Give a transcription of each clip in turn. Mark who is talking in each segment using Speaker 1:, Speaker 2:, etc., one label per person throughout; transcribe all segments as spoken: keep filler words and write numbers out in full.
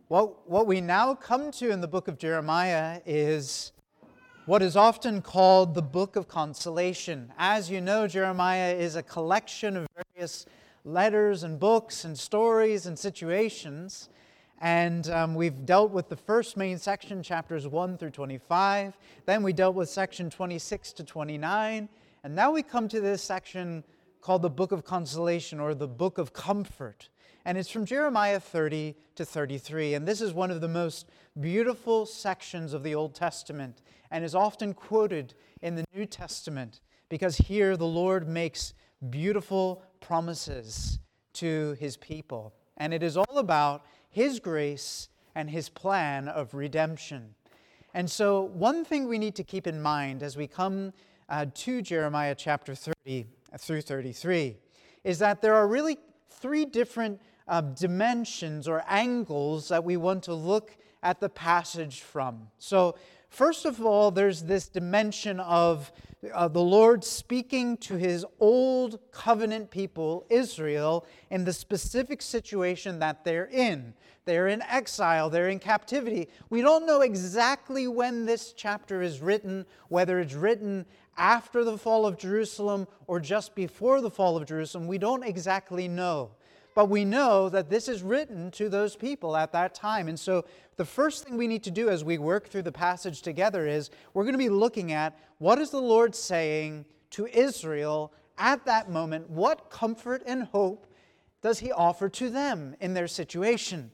Speaker 1: What, what we now come to in the book of Jeremiah is what is often called the book of consolation. As you know, Jeremiah is a collection of various letters and books and stories and situations. And um, we've dealt with the first main section, chapters one through twenty-five. Then we dealt with section twenty-six to twenty-nine. And now we come to this section called the book of consolation, or the book of comfort. And it's from Jeremiah thirty to thirty-three. And this is one of the most beautiful sections of the Old Testament and is often quoted in the New Testament because here the Lord makes beautiful promises to His people. And it is all about His grace and His plan of redemption. And so one thing we need to keep in mind as we come uh, to Jeremiah chapter thirty through thirty-three is that there are really three different uh, dimensions or angles that we want to look at the passage from. So first of all, there's this dimension of uh, the Lord speaking to His old covenant people, Israel, in the specific situation that they're in. They're in exile, they're in captivity. We don't know exactly when this chapter is written, whether it's written after the fall of Jerusalem or just before the fall of Jerusalem. We don't exactly know. But we know that this is written to those people at that time. And so the first thing we need to do as we work through the passage together is we're going to be looking at what is the Lord saying to Israel at that moment? What comfort and hope does He offer to them in their situation?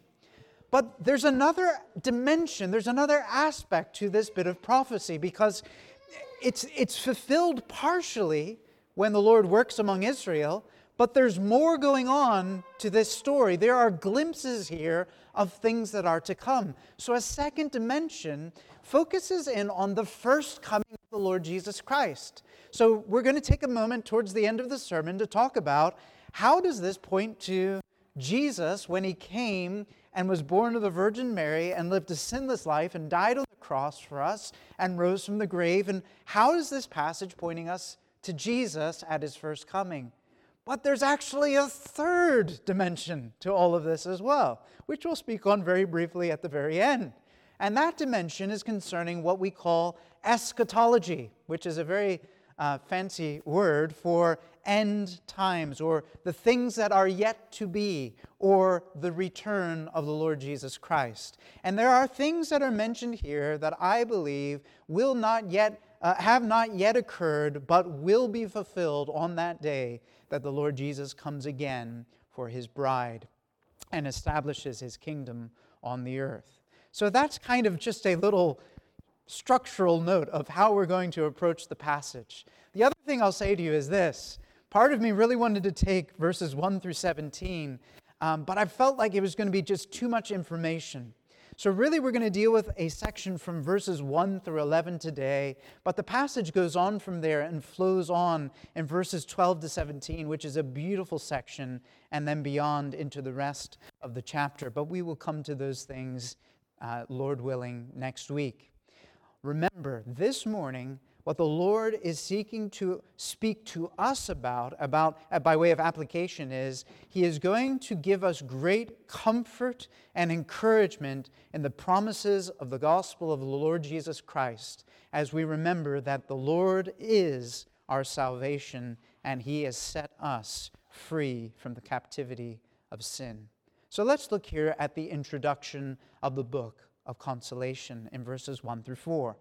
Speaker 1: But there's another dimension, there's another aspect to this bit of prophecy because it's, it's fulfilled partially when the Lord works among Israel, but there's more going on to this story. There are glimpses here of things that are to come. So a second dimension focuses in on the first coming of the Lord Jesus Christ. So we're going to take a moment towards the end of the sermon to talk about how does this point to Jesus when He came and was born of the Virgin Mary and lived a sinless life and died on the cross for us and rose from the grave. And how is this passage pointing us to Jesus at His first coming? But there's actually a third dimension to all of this as well, which we'll speak on very briefly at the very end. And that dimension is concerning what we call eschatology, which is a very uh, fancy word for end times, or the things that are yet to be, or the return of the Lord Jesus Christ. And there are things that are mentioned here that I believe will not yet, uh, have not yet occurred, but will be fulfilled on that day that the Lord Jesus comes again for His bride and establishes His kingdom on the earth. So that's kind of just a little structural note of how we're going to approach the passage. The other thing I'll say to you is this. Part of me really wanted to take verses one through seventeen, um, but I felt like it was going to be just too much information. So really we're going to deal with a section from verses one through eleven today, but the passage goes on from there and flows on in verses twelve to seventeen, which is a beautiful section, and then beyond into the rest of the chapter. But we will come to those things, uh, Lord willing, next week. Remember, this morning, what the Lord is seeking to speak to us about, about uh, by way of application is, He is going to give us great comfort and encouragement in the promises of the gospel of the Lord Jesus Christ as we remember that the Lord is our salvation and He has set us free from the captivity of sin. So let's look here at the introduction of the book of consolation in verses one through four.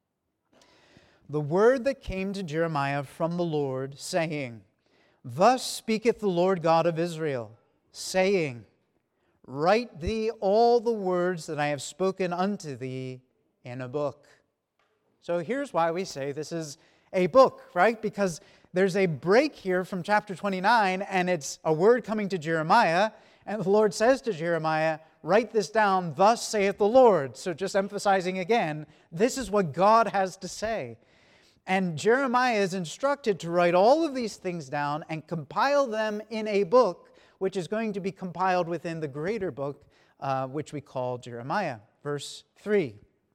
Speaker 1: The word that came to Jeremiah from the Lord, saying, Thus speaketh the Lord God of Israel, saying, Write thee all the words that I have spoken unto thee in a book. So here's why we say this is a book, right? Because there's a break here from chapter twenty-nine, and it's a word coming to Jeremiah, and the Lord says to Jeremiah, Write this down, thus saith the Lord. So just emphasizing again, this is what God has to say. And Jeremiah is instructed to write all of these things down and compile them in a book, which is going to be compiled within the greater book, uh, which we call Jeremiah. Verse three.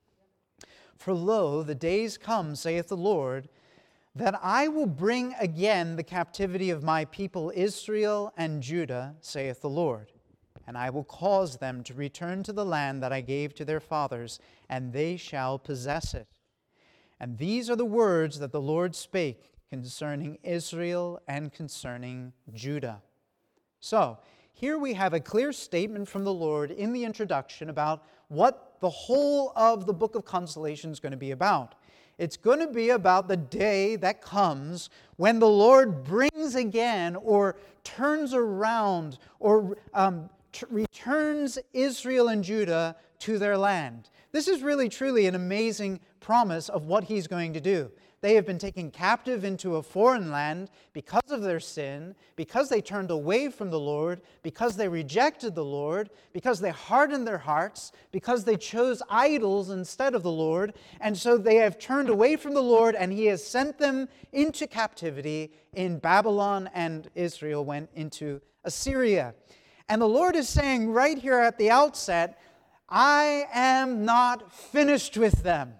Speaker 1: For lo, the days come, saith the Lord, that I will bring again the captivity of my people Israel and Judah, saith the Lord. and I will cause them to return to the land that I gave to their fathers, and they shall possess it. And these are the words that the Lord spake concerning Israel and concerning Judah. So, here we have a clear statement from the Lord in the introduction about what the whole of the book of Consolation is going to be about. It's going to be about the day that comes when the Lord brings again or turns around or um, t- returns Israel and Judah to their land. This is really truly an amazing promise of what He's going to do. They have been taken captive into a foreign land because of their sin, because they turned away from the Lord, because they rejected the Lord, because they hardened their hearts, because they chose idols instead of the Lord. And so they have turned away from the Lord, and He has sent them into captivity in Babylon, and Israel went into Assyria. And the Lord is saying right here at the outset, I am not finished with them.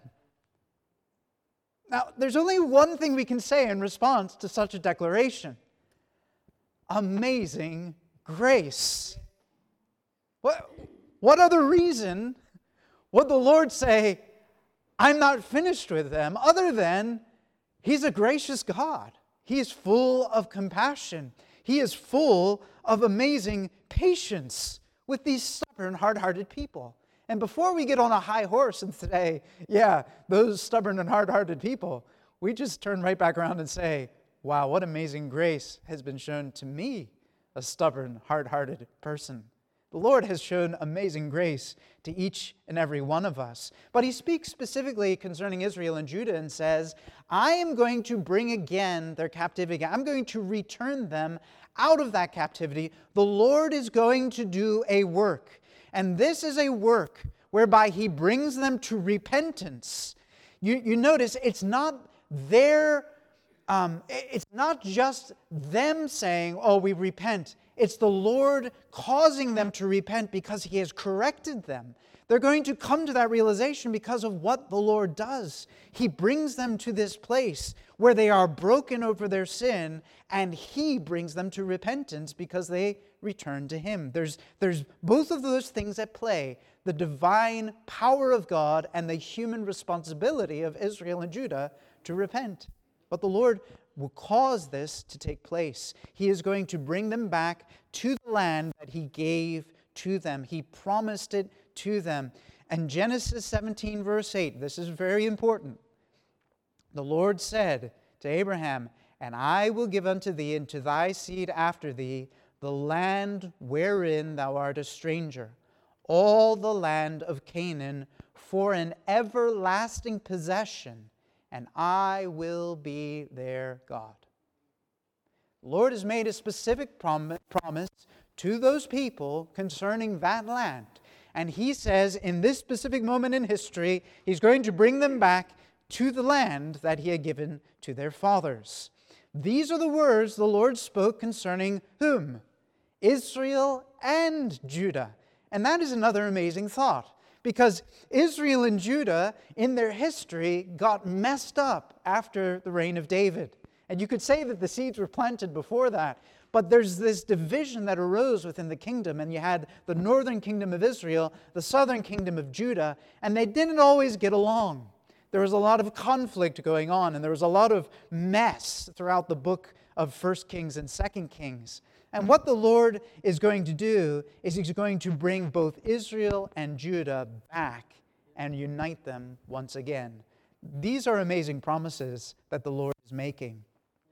Speaker 1: Now, there's only one thing we can say in response to such a declaration. Amazing grace. What, what other reason would the Lord say, I'm not finished with them, other than He's a gracious God. He is full of compassion. He is full of amazing patience with these stubborn, hard-hearted people. And before we get on a high horse and say, yeah, those stubborn and hard-hearted people, we just turn right back around and say, wow, what amazing grace has been shown to me, a stubborn, hard-hearted person. The Lord has shown amazing grace to each and every one of us. But He speaks specifically concerning Israel and Judah and says, I am going to bring again their captivity. I'm going to return them out of that captivity. The Lord is going to do a work. And this is a work whereby He brings them to repentance. You, you notice it's not their, um, it's not just them saying, oh, we repent. It's the Lord causing them to repent because He has corrected them. They're going to come to that realization because of what the Lord does. He brings them to this place where they are broken over their sin, and He brings them to repentance because they return to Him. There's, there's both of those things at play, the divine power of God and the human responsibility of Israel and Judah to repent. But the Lord will cause this to take place. He is going to bring them back to the land that He gave to them. He promised it to them. And Genesis seventeen, verse eight, this is very important. The Lord said to Abraham, and I will give unto thee and to thy seed after thee the land wherein thou art a stranger, all the land of Canaan, for an everlasting possession, and I will be their God. The Lord has made a specific prom- promise to those people concerning that land. And He says in this specific moment in history, He's going to bring them back to the land that He had given to their fathers. These are the words the Lord spoke concerning whom? Israel and Judah. And that is another amazing thought, because Israel and Judah in their history got messed up after the reign of David. And you could say that the seeds were planted before that, but there's this division that arose within the kingdom, and you had the northern kingdom of Israel, the southern kingdom of Judah, and they didn't always get along. There was a lot of conflict going on, and there was a lot of mess throughout the book of First Kings and Second Kings. And what the Lord is going to do is He's going to bring both Israel and Judah back and unite them once again. These are amazing promises that the Lord is making.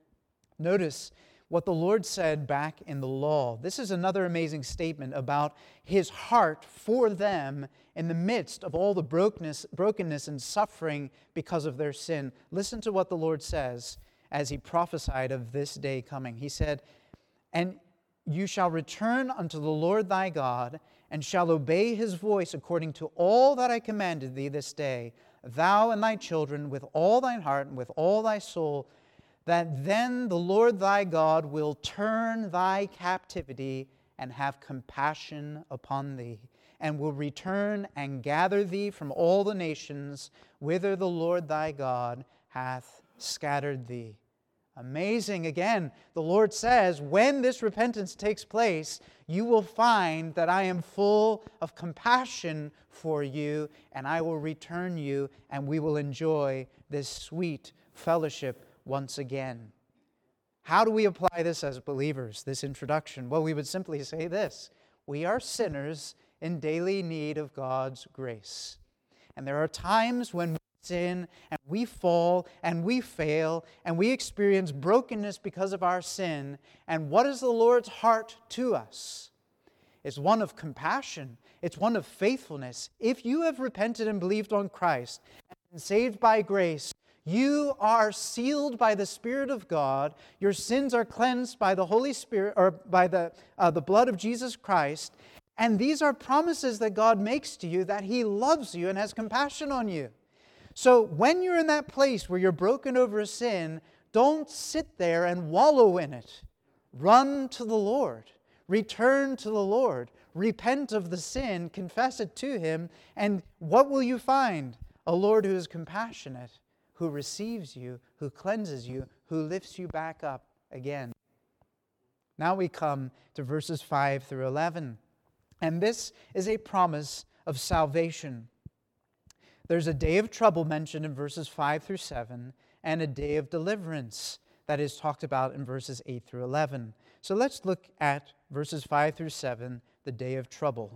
Speaker 1: Notice what the Lord said back in the law. This is another amazing statement about His heart for them in the midst of all the brokenness, brokenness and suffering because of their sin. Listen to what the Lord says as He prophesied of this day coming. He said, and you shall return unto the Lord thy God, and shall obey His voice according to all that I commanded thee this day, thou and thy children, with all thine heart and with all thy soul, that then the Lord thy God will turn thy captivity and have compassion upon thee, and will return and gather thee from all the nations whither the Lord thy God hath scattered thee. Amazing. Again, the Lord says, when this repentance takes place, you will find that I am full of compassion for you, and I will return you, and we will enjoy this sweet fellowship once again. How do we apply this as believers, this introduction? Well, we would simply say this: we are sinners in daily need of God's grace. And there are times when we sin and we fall and we fail and we experience brokenness because of our sin. And what is the Lord's heart to us? It's one of compassion. It's one of faithfulness. If you have repented and believed on Christ and been saved by grace, you are sealed by the Spirit of God. Your sins are cleansed by the Holy Spirit, or by the, uh, the blood of Jesus Christ. And these are promises that God makes to you, that He loves you and has compassion on you. So when you're in that place where you're broken over a sin, don't sit there and wallow in it. Run to the Lord. Return to the Lord. Repent of the sin. Confess it to Him. And what will you find? A Lord who is compassionate, who receives you, who cleanses you, who lifts you back up again. Now we come to verses five through eleven. And this is a promise of salvation. There's a day of trouble mentioned in verses five through seven, and a day of deliverance that is talked about in verses eight through eleven. So let's look at verses five through seven, the day of trouble.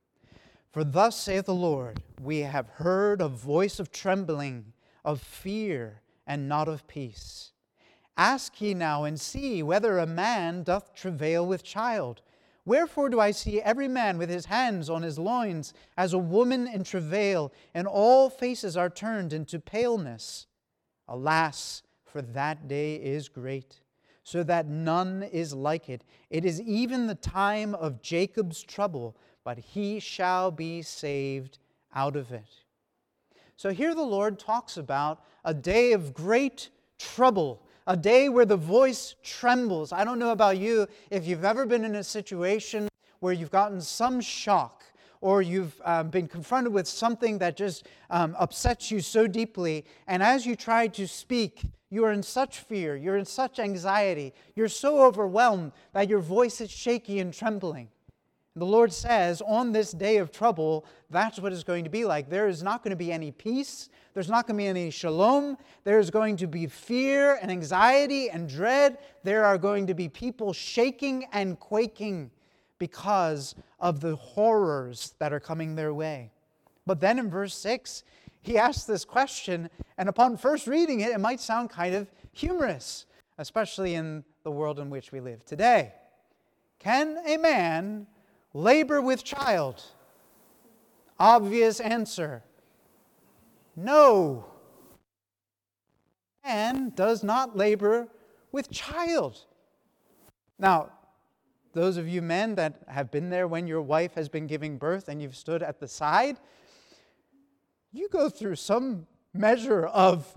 Speaker 1: For thus saith the Lord, we have heard a voice of trembling, of fear, and not of peace. Ask ye now and see whether a man doth travail with child. Wherefore do I see every man with his hands on his loins, as a woman in travail, and all faces are turned into paleness? Alas, for that day is great, so that none is like it. It is even the time of Jacob's trouble, but he shall be saved out of it. So here the Lord talks about a day of great trouble, a day where the voice trembles. I don't know about you, if you've ever been in a situation where you've gotten some shock, or you've um, been confronted with something that just um, upsets you so deeply, and as you try to speak, you are in such fear, you're in such anxiety, you're so overwhelmed that your voice is shaky and trembling. The Lord says, on this day of trouble, that's what it's going to be like. There is not going to be any peace. There's not going to be any shalom. There's going to be fear and anxiety and dread. There are going to be people shaking and quaking because of the horrors that are coming their way. But then in verse six, he asks this question, and upon first reading it, it might sound kind of humorous, especially in the world in which we live today. Can a man labor with child? Obvious answer: no. Man does not labor with child. Now, those of you men that have been there when your wife has been giving birth and you've stood at the side, you go through some measure of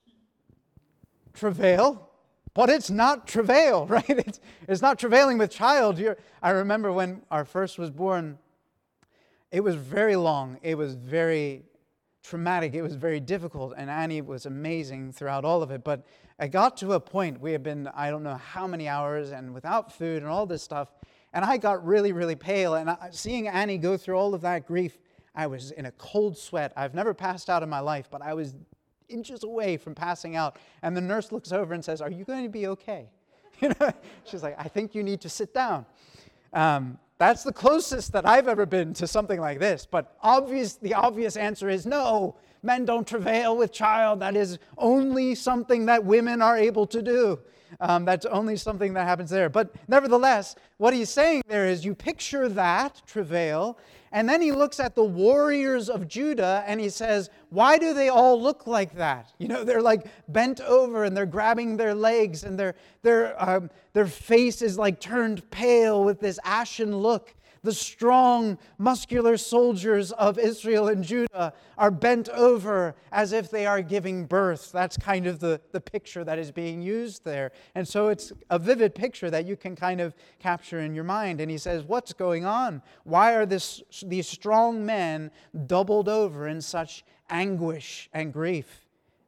Speaker 1: travail. But it's not travail, right? It's, it's not travailing with child. You're, I remember when our first was born, it was very long. It was very traumatic. It was very difficult. And Annie was amazing throughout all of it. But I got to a point, we had been, I don't know how many hours, and without food and all this stuff. And I got really, really pale. And I, seeing Annie go through all of that grief, I was in a cold sweat. I've never passed out in my life, but I was inches away from passing out, and the nurse looks over and says, "Are you going to be okay?" You know, she's like, "I think you need to sit down." Um, that's the closest that I've ever been to something like this. But obvious, the obvious answer is no. Men don't travail with child. That is only something that women are able to do. Um, that's only something that happens there. But nevertheless, what he's saying there is, you picture that travail, and then he looks at the warriors of Judah and he says, why do they all look like that? You know, they're like bent over and they're grabbing their legs, and their their um, their face is like turned pale with this ashen look. The strong, muscular soldiers of Israel and Judah are bent over as if they are giving birth. That's kind of the, the picture that is being used there. And so it's a vivid picture that you can kind of capture in your mind. And he says, what's going on? Why are this, these strong men doubled over in such anguish and grief?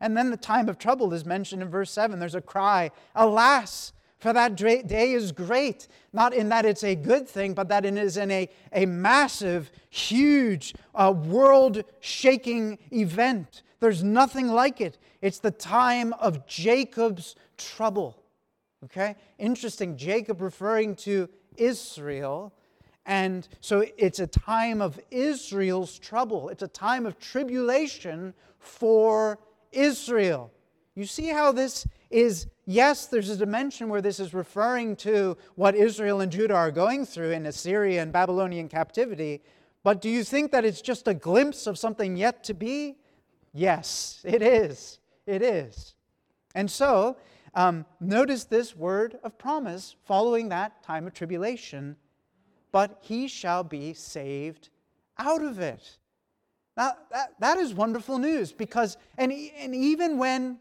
Speaker 1: And then the time of trouble is mentioned in verse seven. There's a cry, alas, for that day is great. Not in that it's a good thing, but that it is in a, a massive, huge, uh, world-shaking event. There's nothing like it. It's the time of Jacob's trouble. Okay? Interesting, Jacob referring to Israel. And so it's a time of Israel's trouble. It's a time of tribulation for Israel. You see how this is, yes, there's a dimension where this is referring to what Israel and Judah are going through in Assyria and Babylonian captivity, but do you think that it's just a glimpse of something yet to be? Yes, it is. It is. And so, um, notice this word of promise following that time of tribulation, but he shall be saved out of it. Now, that, that is wonderful news because, and, and even when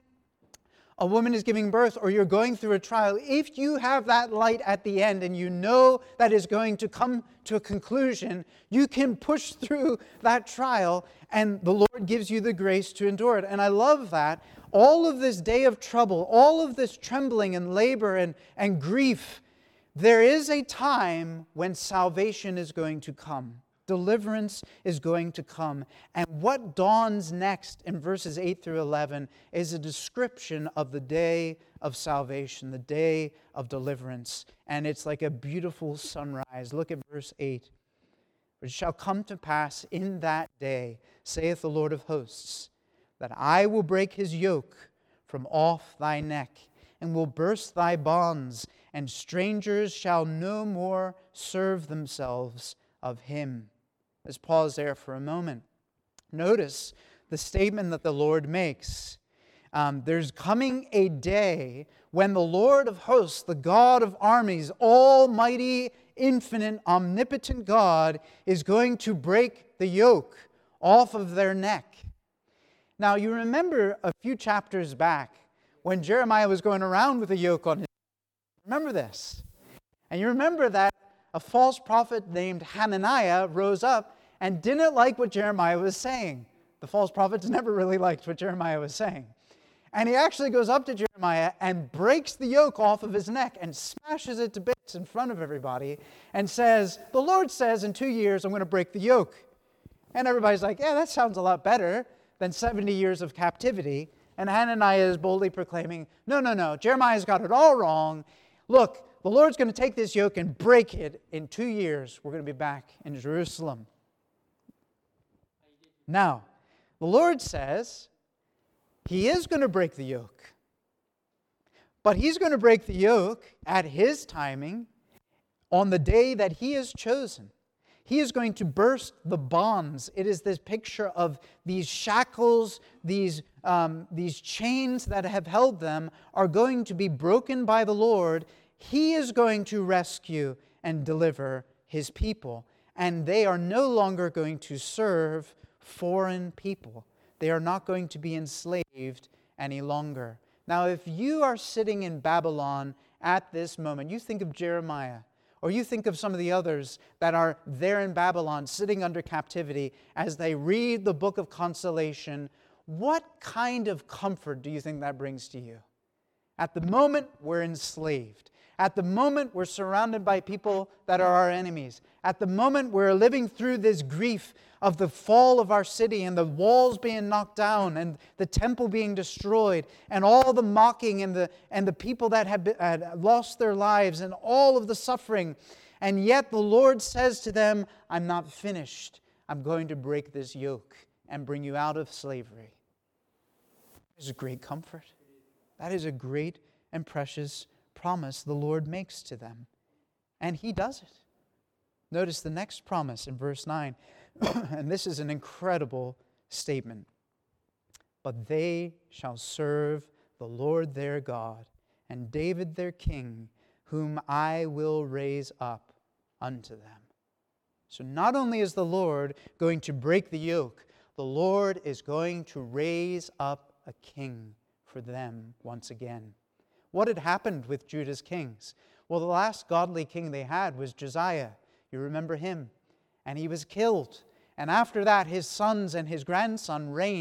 Speaker 1: a woman is giving birth or you're going through a trial, if you have that light at the end and you know that is going to come to a conclusion, you can push through that trial and the Lord gives you the grace to endure it. And I love that. All of this day of trouble, all of this trembling and labor and, and grief, there is a time when salvation is going to come. Deliverance is going to come. And what dawns next in verses eight through eleven is a description of the day of salvation, the day of deliverance. And it's like a beautiful sunrise. Look at verse eight. It shall come to pass in that day, saith the Lord of hosts, that I will break his yoke from off thy neck, and will burst thy bonds, and strangers shall no more serve themselves of him. Let's pause there for a moment. Notice the statement that the Lord makes. Um, there's coming a day when the Lord of hosts, the God of armies, almighty, infinite, omnipotent God, is going to break the yoke off of their neck. Now, you remember a few chapters back when Jeremiah was going around with a yoke on his neck. Remember this. And you remember that a false prophet named Hananiah rose up and didn't like what Jeremiah was saying. The false prophets never really liked what Jeremiah was saying. And he actually goes up to Jeremiah and breaks the yoke off of his neck and smashes it to bits in front of everybody and says, the Lord says in two years I'm going to break the yoke. And everybody's like, yeah, that sounds a lot better than seventy years of captivity. And Hananiah is boldly proclaiming, no, no, no, Jeremiah's got it all wrong. Look, the Lord's going to take this yoke and break it. In two years, we're going to be back in Jerusalem. Now, the Lord says he is going to break the yoke. But he's going to break the yoke at his timing on the day that he has chosen. He is going to burst the bonds. It is this picture of these shackles, these, um, these chains that have held them are going to be broken by the Lord. He is going to rescue and deliver his people. And they are no longer going to serve foreign people. They are not going to be enslaved any longer. Now, if you are sitting in Babylon at this moment, you think of Jeremiah, or you think of some of the others that are there in Babylon sitting under captivity as they read the book of consolation, what kind of comfort do you think that brings to you? At the moment, we're enslaved. At the moment, we're surrounded by people that are our enemies. At the moment, we're living through this grief of the fall of our city and the walls being knocked down and the temple being destroyed and all the mocking and the, and the people that had, been, had lost their lives and all of the suffering. And yet the Lord says to them, I'm not finished. I'm going to break this yoke and bring you out of slavery. That is a great comfort. That is a great and precious promise the Lord makes to them. And he does it. Notice the next promise in verse nine. And this is an incredible statement. But they shall serve the Lord their God, and David their king, whom I will raise up unto them. So not only is the Lord going to break the yoke, the Lord is going to raise up a king for them once again. What had happened with Judah's kings? Well, the last godly king they had was Josiah. You remember him. And he was killed. And after that, his sons and his grandson reigned for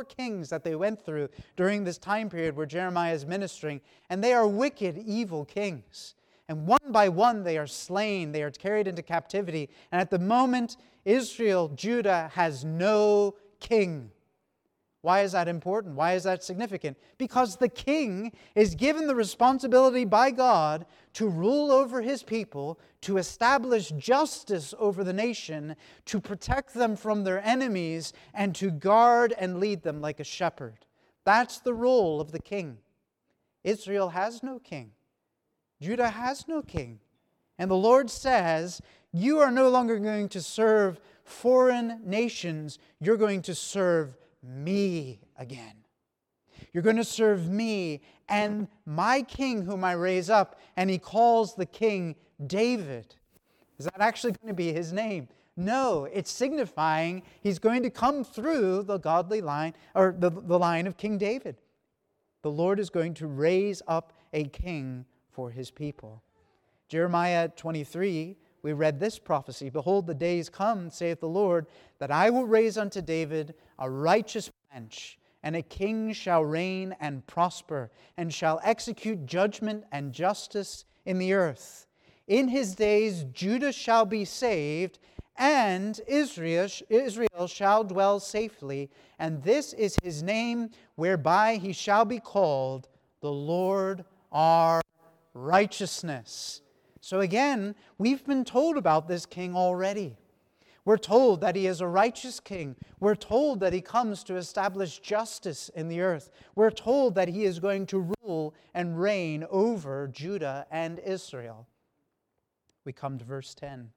Speaker 1: kings that they went through during this time period where Jeremiah is ministering, and they are wicked, evil kings. And one by one they are slain, they are carried into captivity. And at the moment, Israel, Judah, has no king. Why is that important? Why is that significant? Because the king is given the responsibility by God to rule over his people, to establish justice over the nation, to protect them from their enemies, and to guard and lead them like a shepherd. That's the role of the king. Israel has no king. Judah has no king. And the Lord says, you are no longer going to serve foreign nations. You're going to serve me again. You're going to serve me and my king whom I raise up. And he calls the king David. Is that actually going to be his name? No, it's signifying he's going to come through the godly line, or the, the line of King David. The Lord is going to raise up a king for his people. Jeremiah twenty-three, we read this prophecy. Behold, the days come, saith the Lord, that I will raise unto David a righteous branch, and a king shall reign and prosper, and shall execute judgment and justice in the earth. In his days Judah shall be saved, and Israel, Israel shall dwell safely, and this is his name, whereby he shall be called the Lord our righteousness. So again, we've been told about this king already. We're told that he is a righteous king. We're told that he comes to establish justice in the earth. We're told that he is going to rule and reign over Judah and Israel. We come to verse ten.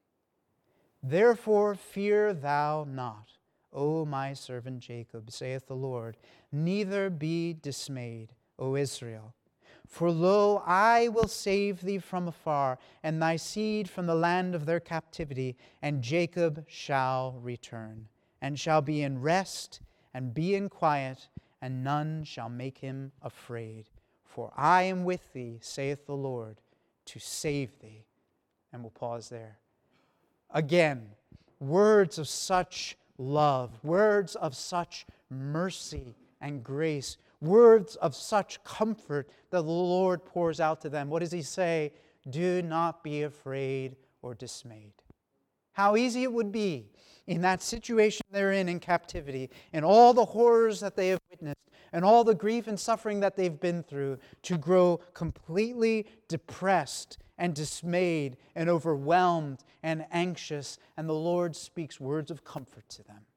Speaker 1: Therefore fear thou not, O my servant Jacob, saith the Lord, neither be dismayed, O Israel. For lo, I will save thee from afar, and thy seed from the land of their captivity, and Jacob shall return, and shall be in rest, and be in quiet, and none shall make him afraid. For I am with thee, saith the Lord, to save thee. And we'll pause there. Again, words of such love, words of such mercy and grace, words of such comfort that the Lord pours out to them. What does he say? Do not be afraid or dismayed. How easy it would be in that situation they're in in captivity, and all the horrors that they have witnessed, and all the grief and suffering that they've been through, to grow completely depressed and dismayed and overwhelmed and anxious, and the Lord speaks words of comfort to them.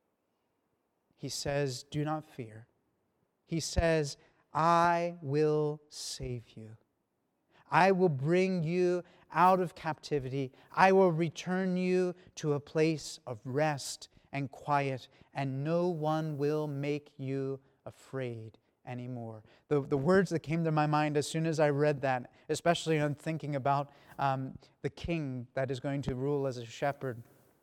Speaker 1: He says, do not fear. He says, I will save you. I will bring you out of captivity. I will return you to a place of rest and quiet, and no one will make you afraid anymore. The, the words that came to my mind as soon as I read that, especially on thinking about um, the king that is going to rule as a shepherd.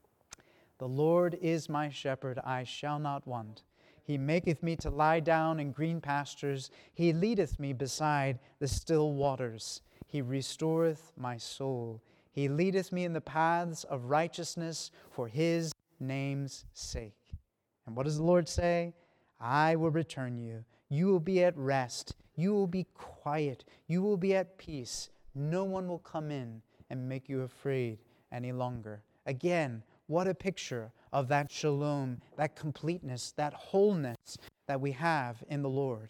Speaker 1: The Lord is my shepherd, I shall not want. He maketh me to lie down in green pastures. He leadeth me beside the still waters. He restoreth my soul. He leadeth me in the paths of righteousness for his name's sake. And what does the Lord say? I will return you. You will be at rest. You will be quiet. You will be at peace. No one will come in and make you afraid any longer. Again, what a picture of that shalom, that completeness, that wholeness that we have in the Lord.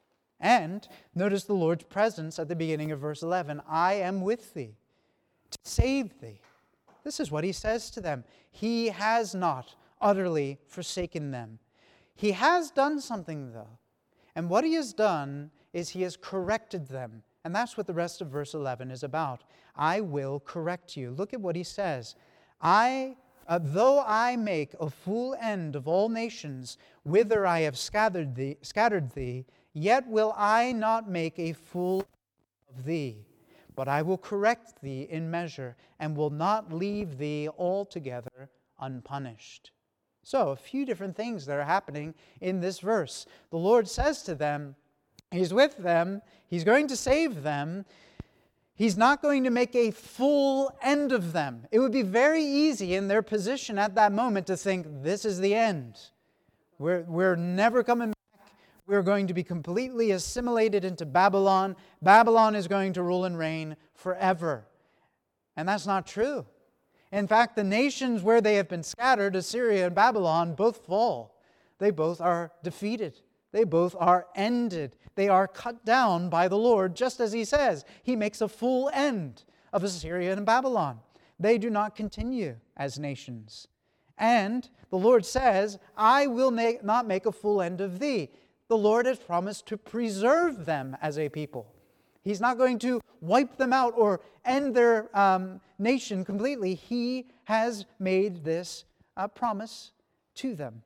Speaker 1: And notice the Lord's presence at the beginning of verse eleven. I am with thee to save thee. This is what he says to them. He has not utterly forsaken them. He has done something, though. And what he has done is he has corrected them. And that's what the rest of verse eleven is about. I will correct you. Look at what he says. I Uh, though I make a full end of all nations, whither I have scattered thee, scattered thee, yet will I not make a fool of thee. But I will correct thee in measure, and will not leave thee altogether unpunished. So, a few different things that are happening in this verse. The Lord says to them, He's with them, He's going to save them. He's not going to make a full end of them. It would be very easy in their position at that moment to think, this is the end. We're, we're never coming back. We're going to be completely assimilated into Babylon. Babylon is going to rule and reign forever. And that's not true. In fact, the nations where they have been scattered, Assyria and Babylon, both fall. They both are defeated. They both are ended. They are cut down by the Lord, just as He says. He makes a full end of Assyria and Babylon. They do not continue as nations. And the Lord says, I will make, not make a full end of thee. The Lord has promised to preserve them as a people. He's not going to wipe them out or end their um, nation completely. He has made this uh, promise to them.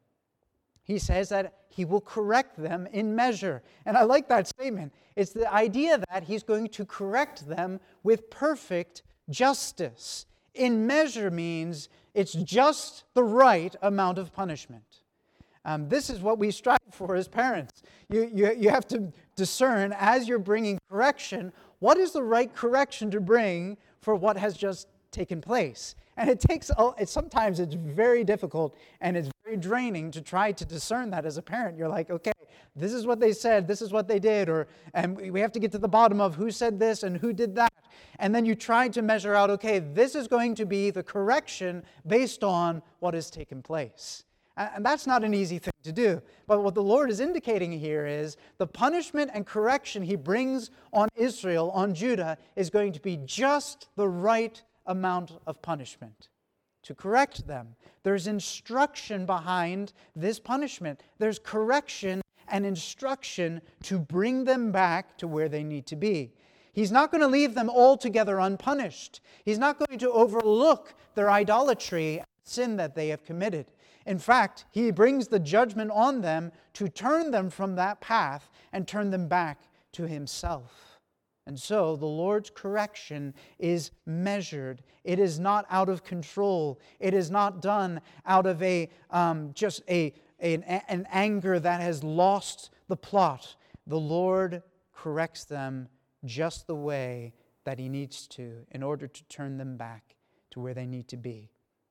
Speaker 1: He says that He will correct them in measure. And I like that statement. It's the idea that He's going to correct them with perfect justice. In measure means it's just the right amount of punishment. Um, this is what we strive for as parents. You, you, you have to discern, as you're bringing correction, what is the right correction to bring for what has just taken place. And it takes, it, sometimes it's very difficult and it's very draining to try to discern that as a parent. You're like, okay, this is what they said, this is what they did, or and we have to get to the bottom of who said this and who did that. And then you try to measure out, okay, this is going to be the correction based on what has taken place. And that's not an easy thing to do. But what the Lord is indicating here is the punishment and correction He brings on Israel, on Judah, is going to be just the right amount of punishment to correct them. There's instruction behind this punishment. There's correction and instruction to bring them back to where they need to be. He's not going to leave them altogether unpunished. He's not going to overlook their idolatry and sin that they have committed. In fact, He brings the judgment on them to turn them from that path and turn them back to Himself. And so the Lord's correction is measured. It is not out of control. It is not done out of a um, just a, a an anger that has lost the plot. The Lord corrects them just the way that He needs to in order to turn them back to where they need to be.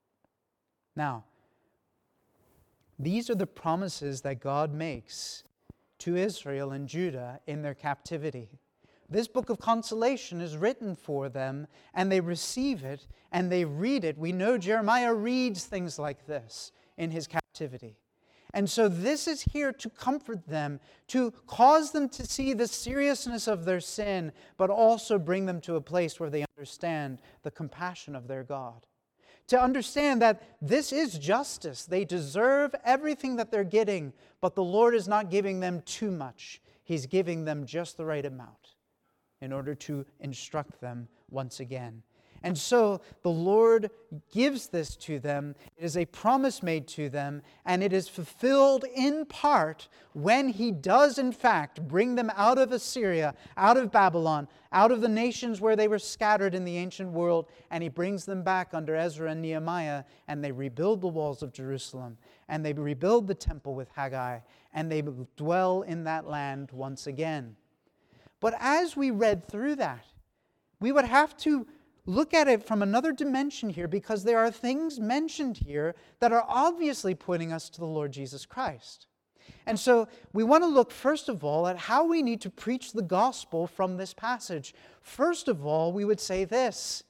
Speaker 1: Now, these are the promises that God makes to Israel and Judah in their captivity. This book of consolation is written for them, and they receive it, and they read it. We know Jeremiah reads things like this in his captivity. And so this is here to comfort them, to cause them to see the seriousness of their sin, but also bring them to a place where they understand the compassion of their God. To understand that this is justice. They deserve everything that they're getting, but the Lord is not giving them too much. He's giving them just the right amount in order to instruct them once again. And so the Lord gives this to them. It is a promise made to them, and it is fulfilled in part when He does in fact bring them out of Assyria, out of Babylon, out of the nations where they were scattered in the ancient world, and He brings them back under Ezra and Nehemiah, and they rebuild the walls of Jerusalem, and they rebuild the temple with Haggai, and they dwell in that land once again. But as we read through that, we would have to look at it from another dimension here, because there are things mentioned here that are obviously pointing us to the Lord Jesus Christ. And so we want to look first of all at how we need to preach the gospel from this passage. First of all, we would say this: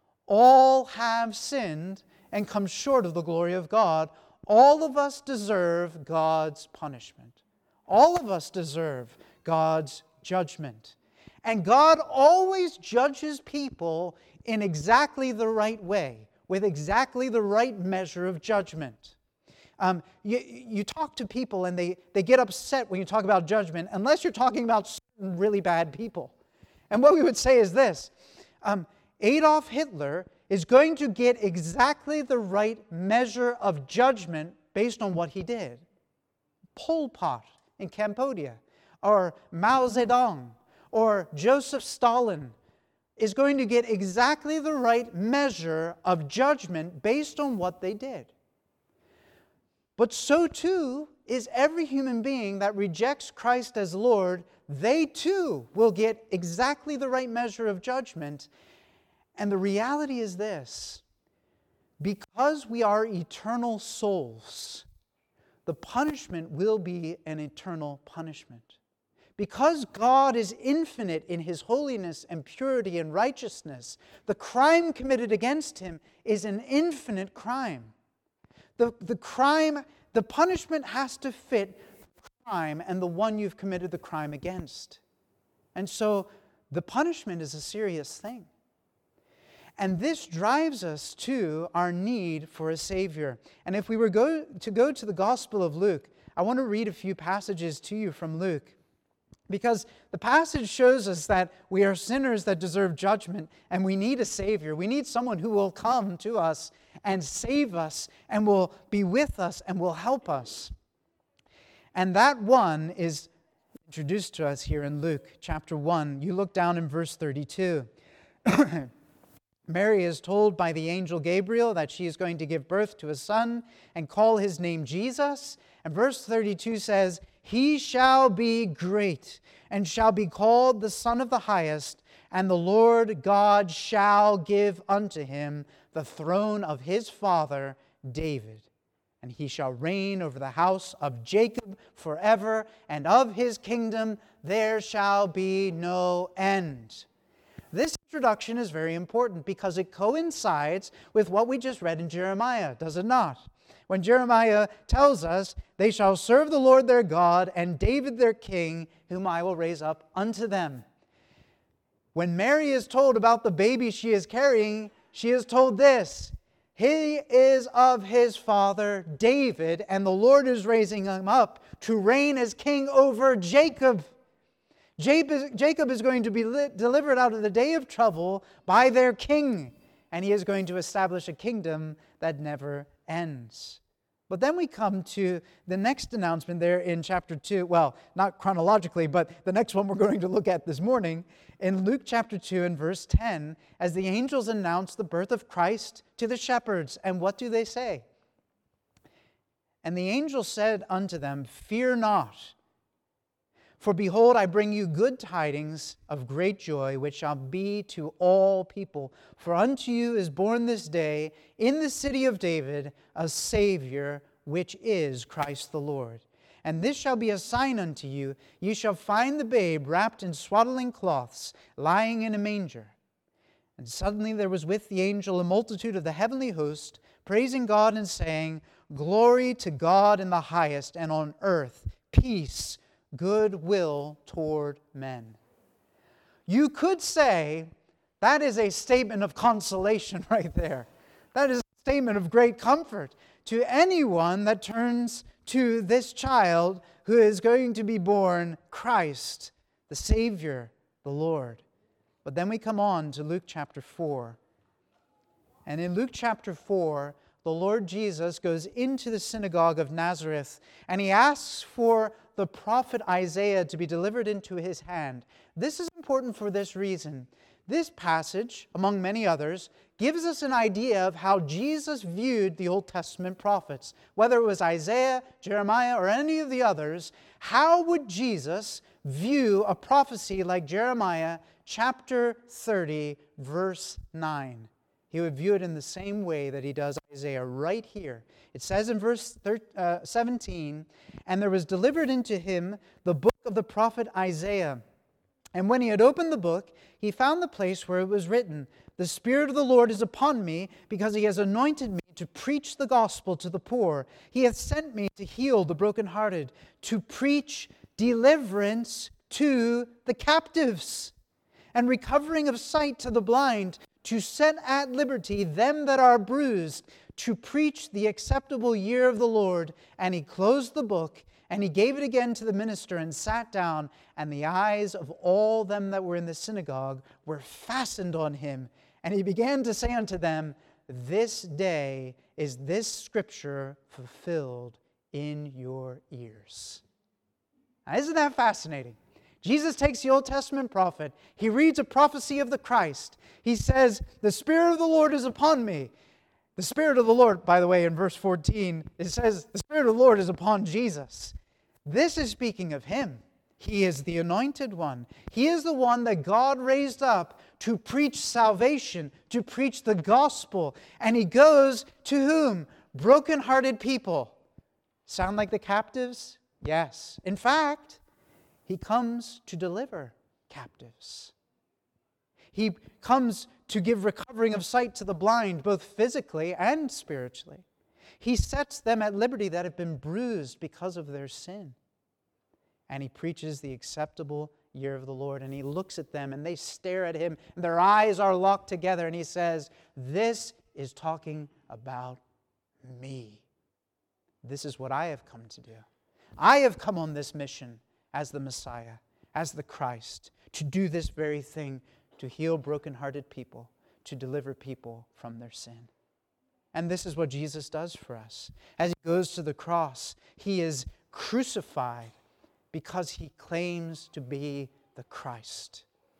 Speaker 1: all have sinned and come short of the glory of God. All of us deserve God's punishment. All of us deserve God's judgment. And God always judges people in exactly the right way, with exactly the right measure of judgment. Um, you, you talk to people and they, they get upset when you talk about judgment, unless you're talking about certain really bad people. And what we would say is this: um, Adolf Hitler is going to get exactly the right measure of judgment based on what he did. Pol Pot in Cambodia, or Mao Zedong, or Joseph Stalin is going to get exactly the right measure of judgment based on what they did. But so too is every human being that rejects Christ as Lord. They too will get exactly the right measure of judgment. And the reality is this: because we are eternal souls, the punishment will be an eternal punishment. Because God is infinite in His holiness and purity and righteousness, the crime committed against Him is an infinite crime. The, the crime, the punishment has to fit the crime and the one you've committed the crime against. And so the punishment is a serious thing. And this drives us to our need for a Savior. And if we were go, to go to the Gospel of Luke, I want to read a few passages to you from Luke. Because the passage shows us that we are sinners that deserve judgment, and we need a Savior. We need someone who will come to us and save us, and will be with us, and will help us. And that one is introduced to us here in Luke chapter one. You look down in verse thirty-two. Mary is told by the angel Gabriel that she is going to give birth to a son and call his name Jesus. And verse thirty-two says, "He shall be great and shall be called the Son of the Highest, and the Lord God shall give unto him the throne of his father David. And he shall reign over the house of Jacob forever, and of his kingdom there shall be no end." This introduction is very important because it coincides with what we just read in Jeremiah, does it not? When Jeremiah tells us, "They shall serve the Lord their God, and David their king, whom I will raise up unto them." When Mary is told about the baby she is carrying, she is told this: "He is of his father David, and the Lord is raising him up to reign as king over Jacob." Jacob is going to be delivered out of the day of trouble by their king, and he is going to establish a kingdom that never ends. But then we come to the next announcement there in chapter two. Well, not chronologically, but the next one we're going to look at this morning in Luke chapter two and verse ten, as the angels announce the birth of Christ to the shepherds. And what do they say? "And the angel said unto them, Fear not. For behold, I bring you good tidings of great joy, which shall be to all people. For unto you is born this day in the city of David a Savior, which is Christ the Lord. And this shall be a sign unto you. Ye shall find the babe wrapped in swaddling cloths, lying in a manger." And suddenly there was with the angel a multitude of the heavenly host, praising God and saying, "Glory to God in the highest, and on earth peace, goodwill toward men." You could say that is a statement of consolation right there. That is a statement of great comfort to anyone that turns to this child who is going to be born, Christ, the Savior, the Lord. But then we come on to Luke chapter four. And in Luke chapter four, the Lord Jesus goes into the synagogue of Nazareth, and he asks for the prophet Isaiah to be delivered into his hand. This is important for this reason. This passage, among many others, gives us an idea of how Jesus viewed the Old Testament prophets. Whether it was Isaiah, Jeremiah, or any of the others, how would Jesus view a prophecy like Jeremiah chapter thirty, verse nine? He would view it in the same way that he does Isaiah right here. It says in verse seventeen, "And there was delivered unto him the book of the prophet Isaiah. And when he had opened the book, he found the place where it was written, The Spirit of the Lord is upon me, because he has anointed me to preach the gospel to the poor. He hath sent me to heal the brokenhearted, to preach deliverance to the captives, and recovering of sight to the blind, to set at liberty them that are bruised, to preach the acceptable year of the Lord." And he closed the book, and he gave it again to the minister, and sat down, and the eyes of all them that were in the synagogue were fastened on him. And he began to say unto them, "This day is this scripture fulfilled in your ears." Now, isn't that fascinating? Jesus takes the Old Testament prophet. He reads a prophecy of the Christ. He says, "The Spirit of the Lord is upon me." The Spirit of the Lord, by the way, in verse fourteen, it says, the Spirit of the Lord is upon Jesus. This is speaking of him. He is the anointed one. He is the one that God raised up to preach salvation, to preach the gospel. And he goes to whom? Brokenhearted people. Sound like the captives? Yes. In fact, he comes to deliver captives. He comes to give recovering of sight to the blind, both physically and spiritually. He sets them at liberty that have been bruised because of their sin. And he preaches the acceptable year of the Lord. And he looks at them and they stare at him. And their eyes are locked together. And he says, this is talking about me. This is what I have come to do. I have come on this mission as the Messiah, as the Christ, to do this very thing, to heal brokenhearted people, to deliver people from their sin. And this is what Jesus does for us. As he goes to the cross, he is crucified because he claims to be the Christ.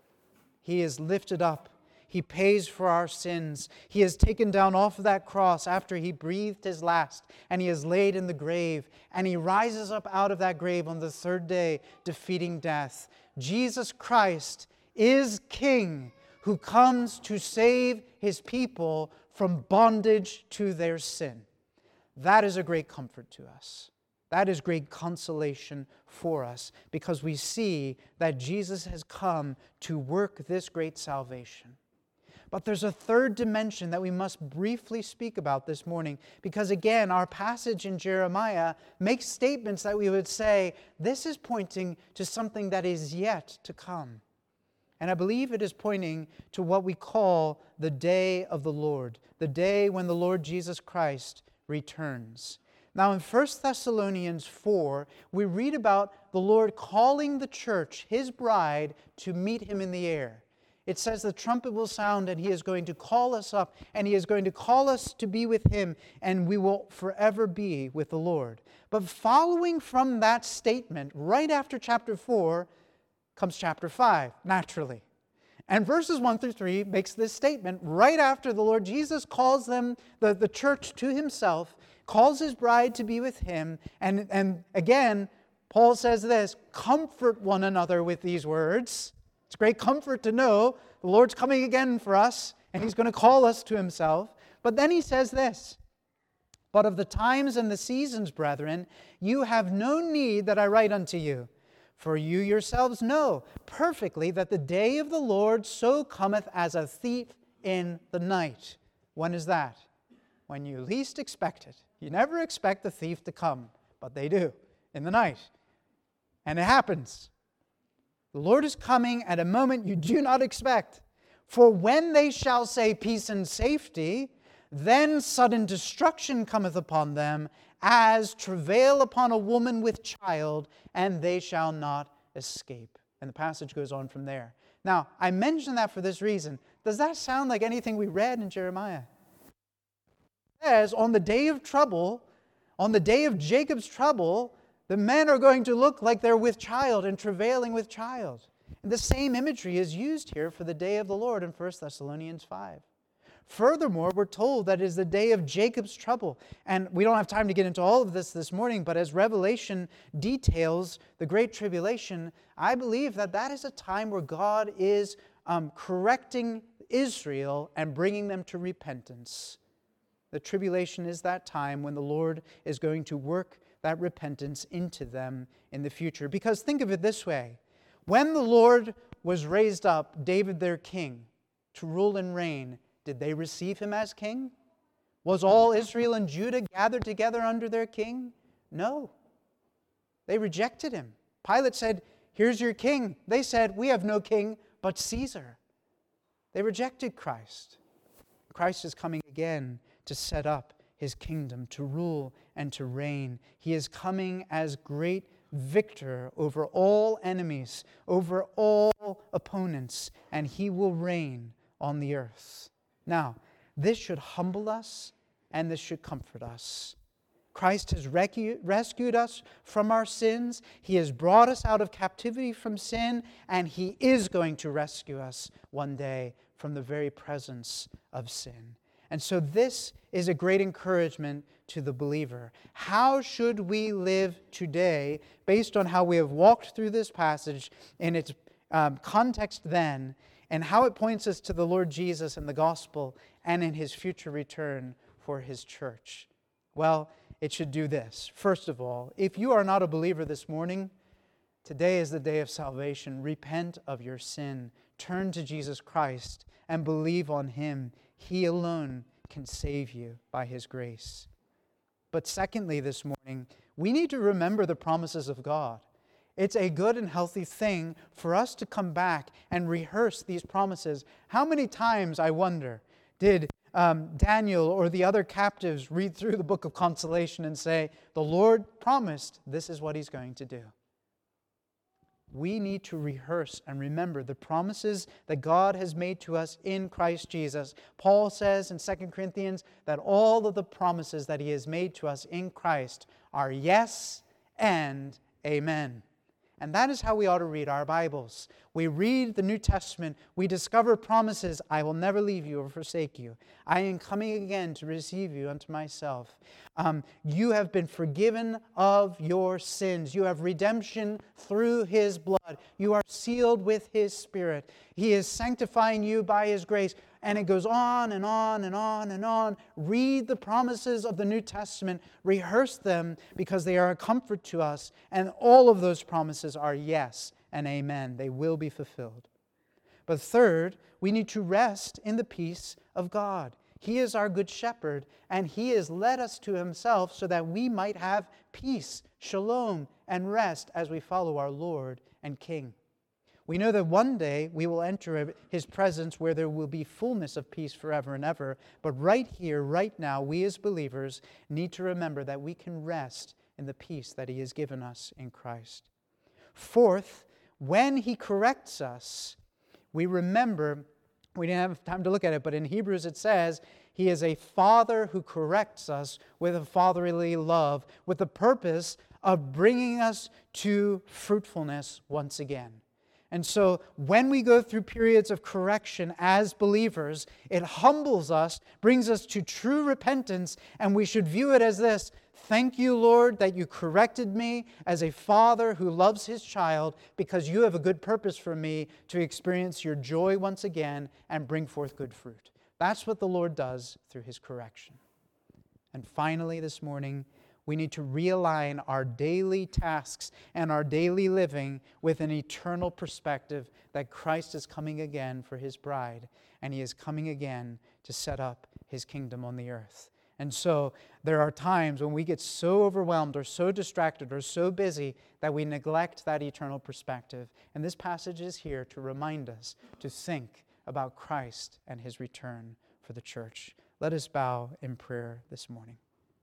Speaker 1: He is lifted up. He pays for our sins. He is taken down off of that cross after he breathed his last, and he is laid in the grave, and he rises up out of that grave on the third day, defeating death. Jesus Christ is King who comes to save his people from bondage to their sin. That is a great comfort to us. That is great consolation for us, because we see that Jesus has come to work this great salvation. But there's a third dimension that we must briefly speak about this morning, because again, our passage in Jeremiah makes statements that we would say, this is pointing to something that is yet to come. And I believe it is pointing to what we call the day of the Lord, the day when the Lord Jesus Christ returns. Now in First Thessalonians four, we read about the Lord calling the church, his bride, to meet him in the air. It says the trumpet will sound and he is going to call us up, and he is going to call us to be with him, and we will forever be with the Lord. But following from that statement, right after chapter four, comes chapter five, naturally. And verses one through three makes this statement right after the Lord Jesus calls them, the, the church, to himself, calls his bride to be with him. And, and again, Paul says this, comfort one another with these words. It's great comfort to know the Lord's coming again for us, and he's going to call us to himself. But then he says this, but of the times and the seasons, brethren, you have no need that I write unto you. For you yourselves know perfectly that the day of the Lord so cometh as a thief in the night. When is that? When you least expect it. You never expect the thief to come, but they do, in the night. And it happens. The Lord is coming at a moment you do not expect. For when they shall say peace and safety, then sudden destruction cometh upon them, as travail upon a woman with child, and they shall not escape. And the passage goes on from there. Now, I mention that for this reason. Does that sound like anything we read in Jeremiah? It says, on the day of trouble, on the day of Jacob's trouble, the men are going to look like they're with child and travailing with child. And the same imagery is used here for the day of the Lord in First Thessalonians five. Furthermore, we're told that it is the day of Jacob's trouble. And we don't have time to get into all of this this morning, but as Revelation details the Great Tribulation, I believe that that is a time where God is um, correcting Israel and bringing them to repentance. The tribulation is that time when the Lord is going to work that repentance into them in the future. Because think of it this way. When the Lord was raised up, David their king, to rule and reign, did they receive him as king? Was all Israel and Judah gathered together under their king? No. They rejected him. Pilate said, here's your king. They said, we have no king but Caesar. They rejected Christ. Christ is coming again to set up his kingdom, to rule and to reign. He is coming as great victor over all enemies, over all opponents, and he will reign on the earth. Now, this should humble us and this should comfort us. Christ has recu- rescued us from our sins. He has brought us out of captivity from sin, and he is going to rescue us one day from the very presence of sin. And so this is a great encouragement to the believer. How should we live today based on how we have walked through this passage in its um, context then, and how it points us to the Lord Jesus and the gospel and in his future return for his church? Well, it should do this. First of all, if you are not a believer this morning, today is the day of salvation. Repent of your sin. Turn to Jesus Christ and believe on Him. He alone can save you by His grace. But secondly, this morning, we need to remember the promises of God. It's a good and healthy thing for us to come back and rehearse these promises. How many times, I wonder, did um, Daniel or the other captives read through the book of consolation and say, the Lord promised this is what He's going to do? We need to rehearse and remember the promises that God has made to us in Christ Jesus. Paul says in Second Corinthians that all of the promises that He has made to us in Christ are yes and amen. And that is how we ought to read our Bibles. We read the New Testament, we discover promises, I will never leave you or forsake you. I am coming again to receive you unto myself. Um, you have been forgiven of your sins. You have redemption through His blood. You are sealed with His Spirit. He is sanctifying you by His grace. And it goes on and on and on and on. Read the promises of the New Testament. Rehearse them because they are a comfort to us. And all of those promises are yes and amen. They will be fulfilled. But third, we need to rest in the peace of God. He is our good shepherd, and He has led us to Himself so that we might have peace, shalom, and rest as we follow our Lord and King. We know that one day we will enter His presence where there will be fullness of peace forever and ever. But right here, right now, we as believers need to remember that we can rest in the peace that He has given us in Christ. Fourth, when He corrects us, we remember, we didn't have time to look at it, but in Hebrews it says, He is a Father who corrects us with a fatherly love, with the purpose of bringing us to fruitfulness once again. And so when we go through periods of correction as believers, it humbles us, brings us to true repentance, and we should view it as this: thank you, Lord, that you corrected me as a father who loves his child, because you have a good purpose for me to experience your joy once again and bring forth good fruit. That's what the Lord does through His correction. And finally, this morning, we need to realign our daily tasks and our daily living with an eternal perspective that Christ is coming again for His bride, and He is coming again to set up His kingdom on the earth. And so there are times when we get so overwhelmed or so distracted or so busy that we neglect that eternal perspective. And this passage is here to remind us to think about Christ and His return for the church. Let us bow in prayer this morning.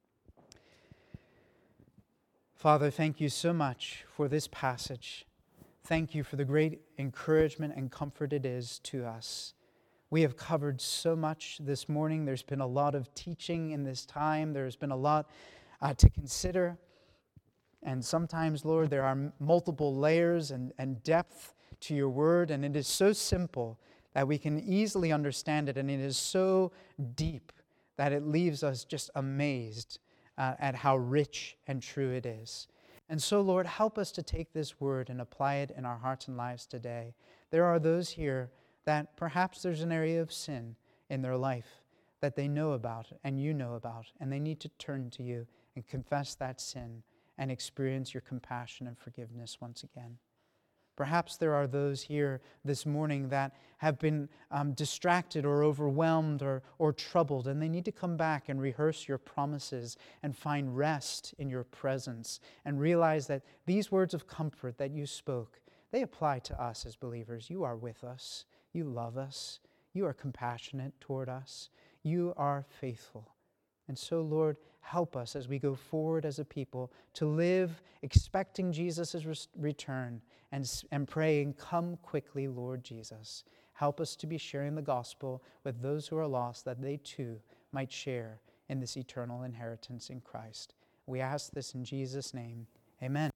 Speaker 1: Father, thank you so much for this passage. Thank you for the great encouragement and comfort it is to us. We have covered so much this morning. There's been a lot of teaching in this time. There's been a lot uh, to consider. And sometimes, Lord, there are multiple layers and, and depth to your word, and it is so simple that we can easily understand it, and it is so deep that it leaves us just amazed Uh, at how rich and true it is. And so, Lord, help us to take this word and apply it in our hearts and lives today. There are those here that perhaps there's an area of sin in their life that they know about and you know about, and they need to turn to you and confess that sin and experience your compassion and forgiveness once again. Perhaps there are those here this morning that have been um, distracted or overwhelmed or, or troubled, and they need to come back and rehearse your promises and find rest in your presence and realize that these words of comfort that you spoke, they apply to us as believers. You are with us. You love us. You are compassionate toward us. You are faithful. And so, Lord, help us as we go forward as a people to live expecting Jesus' return and, and praying, come quickly, Lord Jesus. Help us to be sharing the gospel with those who are lost, that they too might share in this eternal inheritance in Christ. We ask this in Jesus' name. Amen.